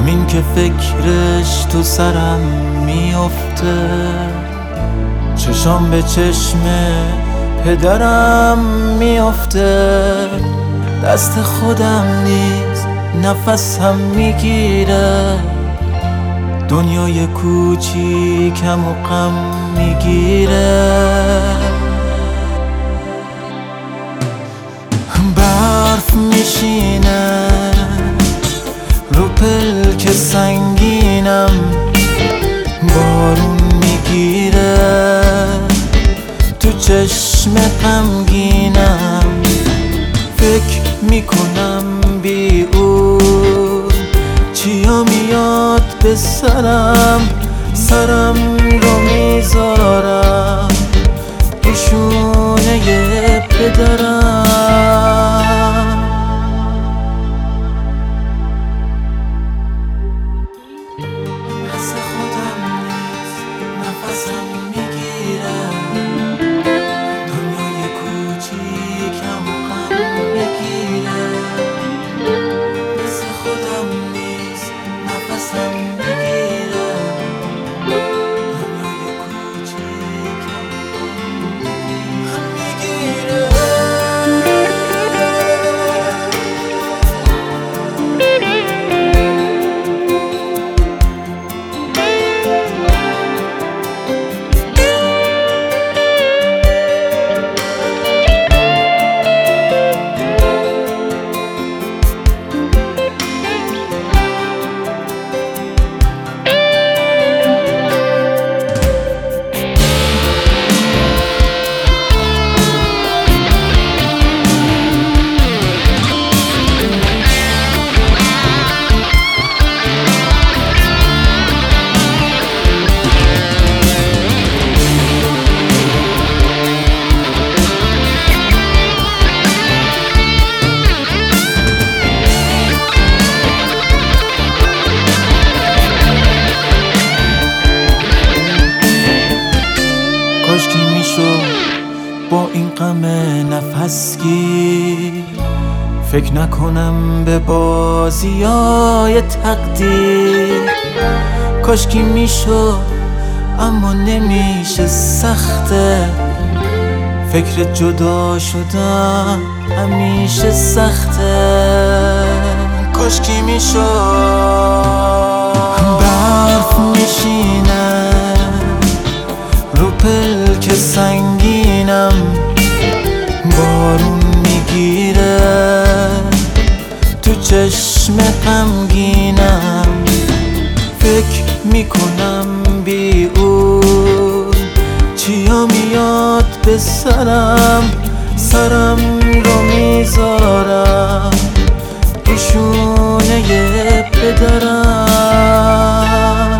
همین که فکرش تو سرم میفته، چشام به چشم پدرم میفته. دست خودم نیست نفسم میگیره، دنیای کوچیکم و غم میگیره. برف میشینه رو پلک سنگینم، بارون میگیره تو چشم غمگینم. فکر میکنم بی اون چیا میاد به سرم رو میذارم رو شونه پدرم. دست خودم نیست نفسم میگیره، دنیای کوچیکم و غم میگیره. دست خودم نیست نفسم میگیره، دنیای کوچیکم و غم میگیره. کاشکی میشد با این غم نفسگیر فکر نکنم به بازیای تقدیر. کاشکی میشد اما نمیشه، سخته فکر جدا شدن همیشه سخته. کاشکی میشد برف میشینه رو پلک سنگینم، بارون میگیره تو چشم غمگینم. فکر میکنم بی اون چیا میاد به سرم رو میذارم رو شونه پدرم.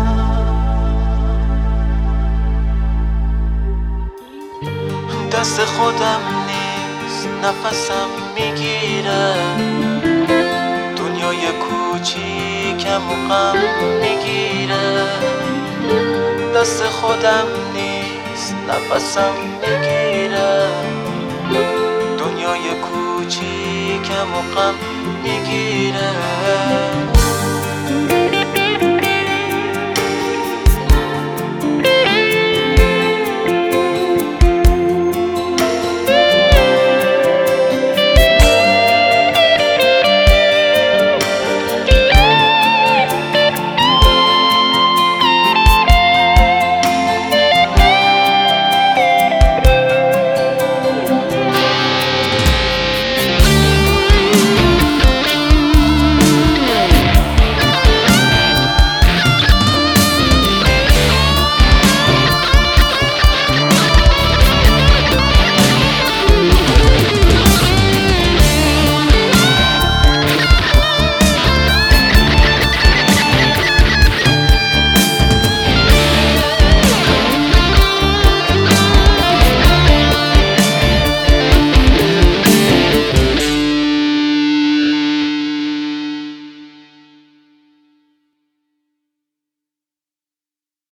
دست خودم نیست نفسم میگیره، دنیای کوچیکم و غم میگیره. دست خودم نیست نفسم میگیره، دنیای کوچیکم و غم میگیره.